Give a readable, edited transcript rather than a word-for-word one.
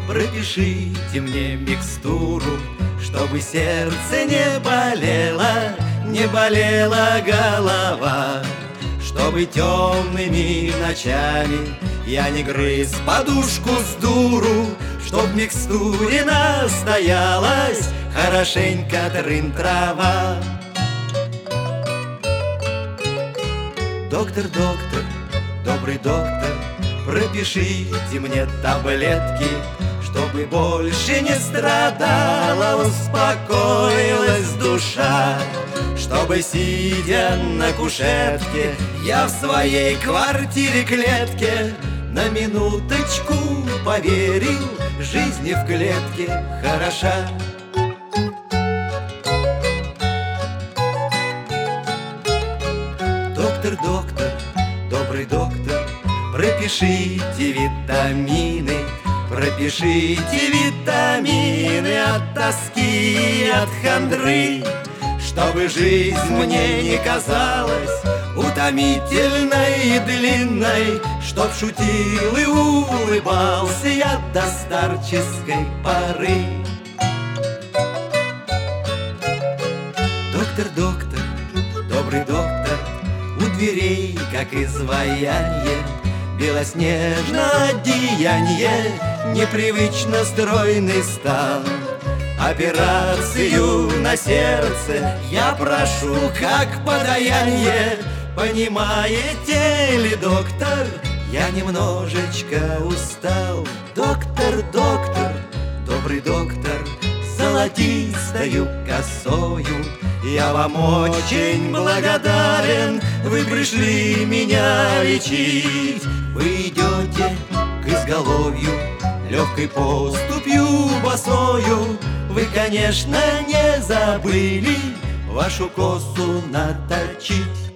пропишите мне микстуру, чтобы сердце не болело, не болела голова, чтобы темными ночами я не грыз подушку с дуру, чтоб в микстуре настоялась хорошенько трын-трава. Доктор, доктор, добрый доктор, пропишите мне таблетки, чтобы больше не страдала, успокоилась душа, чтобы, сидя на кушетке, я в своей квартире-клетке на минуточку поверил, жизни в клетке хороша. Доктор, доктор, добрый доктор, пропишите витамины, пропишите витамины от тоски и от хандры, чтобы жизнь мне не казалась утомительной и длинной, чтоб шутил и улыбался я до старческой поры. Доктор, доктор, добрый доктор, у дверей, как изваяние, белоснежное одеяние, непривычно стройный стан. Операцию на сердце я прошу как подаяние. Понимаете ли, доктор, я немножечко устал. Доктор, доктор, добрый доктор, золотистою косою я вам очень благодарен. Вы пришли меня лечить. Вы идете к изголовью легкой поступью босою. Вы, конечно, не забыли вашу косу наточить.